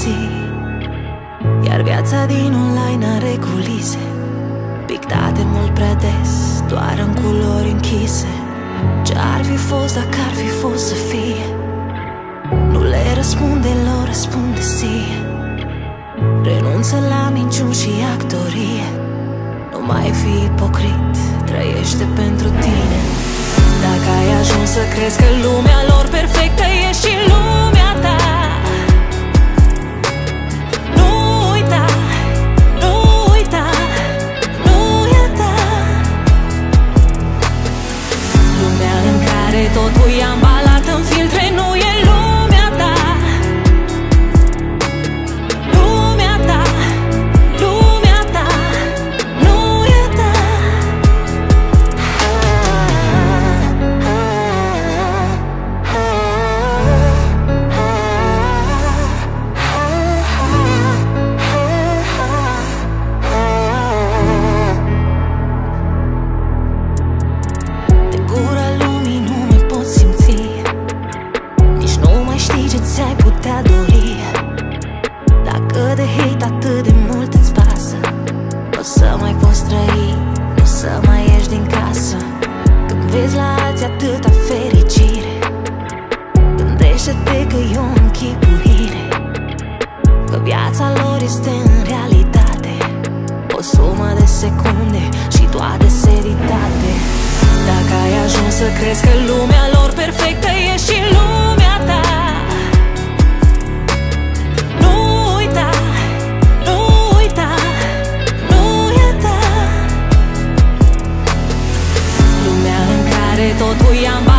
ții. Iar viața din online are culise pictate mult prea des, doar în culori închise. Ce-ar fi fost dacă ar fi fost să fie? Nu le răspunde, lor răspunde ție. Renunță la minciuni și actorie. Nu mai fi ipocrit, trăiește pentru tine. Dacă ai ajuns să crezi că lumea lor perfectă e și lumea ta, nu uita, nu uita, nu e ta. Lumea în care totul e ambalat în filtre nu e lumea ta. Lumea ta, lumea ta, nu e ta. De gura lumii nu mai poți simți, nici nu mai știi ce ți-ai putea dori. Dacă de hate atât de mult îți pasă, nu o să mai poți trăi, nu o să mai ieși din casă. Când vezi la alții atâta fericire, gândește-te că e o închipuire, că viața lor este în realitate o sumă de secunde și toate seritate. Dacă ai ajuns să crezi că lumea lor perfectă e și lumea ta, nu uita, nu uita, nu e ta. Lumea în care totul e ambalat